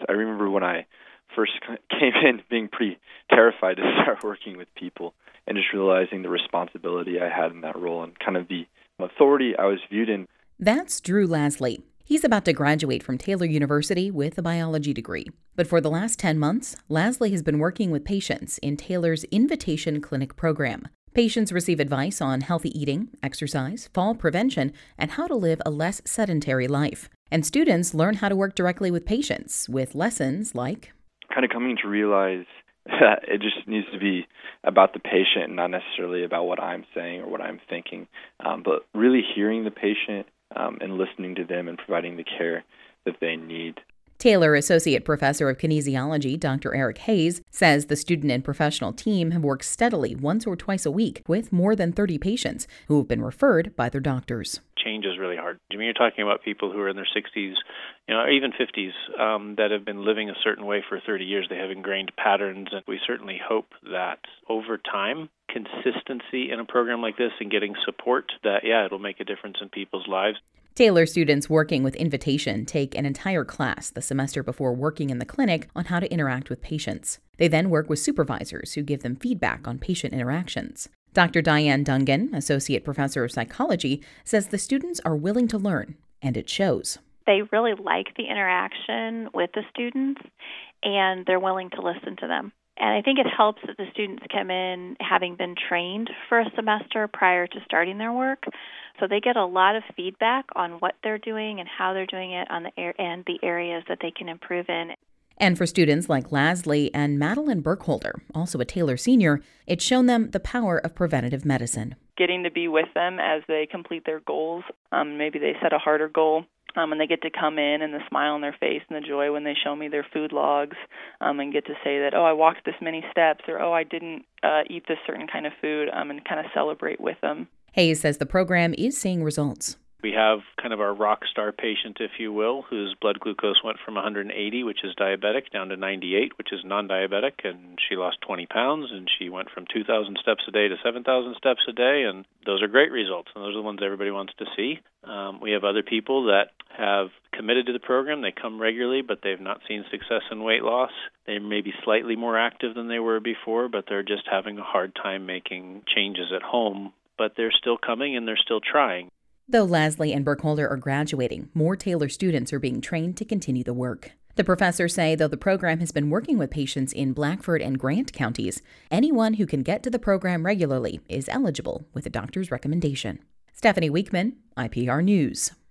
I remember when I first came in being pretty terrified to start working with people and just realizing the responsibility I had in that role and kind of the authority I was viewed in. That's Drew Lasley. He's about to graduate from Taylor University with a biology degree. But for the last 10 months, Lasley has been working with patients in Taylor's Invitation Clinic program. Patients receive advice on healthy eating, exercise, fall prevention, and how to live a less sedentary life. And students learn how to work directly with patients with lessons like kind of coming to realize that it just needs to be about the patient and not necessarily about what I'm saying or what I'm thinking, but really hearing the patient and listening to them and providing the care that they need. Taylor Associate Professor of Kinesiology Dr. Eric Hayes says the student and professional team have worked steadily once or twice a week with more than 30 patients who have been referred by their doctors. Change is really hard. I mean, you're talking about people who are in their 60s, or even 50s, that have been living a certain way for 30 years. They have ingrained patterns, and we certainly hope that over time, consistency in a program like this and getting support, that, it'll make a difference in people's lives. Taylor students working with Invitation take an entire class the semester before working in the clinic on how to interact with patients. They then work with supervisors who give them feedback on patient interactions. Dr. Diane Dungan, Associate Professor of Psychology, says the students are willing to learn, and it shows. They really like the interaction with the students, and they're willing to listen to them. And I think it helps that the students come in having been trained for a semester prior to starting their work. So they get a lot of feedback on what they're doing and how they're doing it and the areas that they can improve in. And for students like Lasley and Madeline Burkholder, also a Taylor senior, it's shown them the power of preventative medicine. Getting to be with them as they complete their goals. Maybe they set a harder goal. And they get to come in and the smile on their face and the joy when they show me their food logs and get to say that, I walked this many steps, or, I didn't eat this certain kind of food, and kind of celebrate with them. Hayes says the program is seeing results. We have kind of our rock star patient, if you will, whose blood glucose went from 180, which is diabetic, down to 98, which is non-diabetic, and she lost 20 pounds, and she went from 2,000 steps a day to 7,000 steps a day, and those are great results, and those are the ones everybody wants to see. We have other people that have committed to the program. They come regularly, but they've not seen success in weight loss. They may be slightly more active than they were before, but they're just having a hard time making changes at home. But they're still coming and they're still trying. Though Lasley and Burkholder are graduating, more Taylor students are being trained to continue the work. The professors say though the program has been working with patients in Blackford and Grant counties, anyone who can get to the program regularly is eligible with a doctor's recommendation. Stephanie Weekman, IPR News.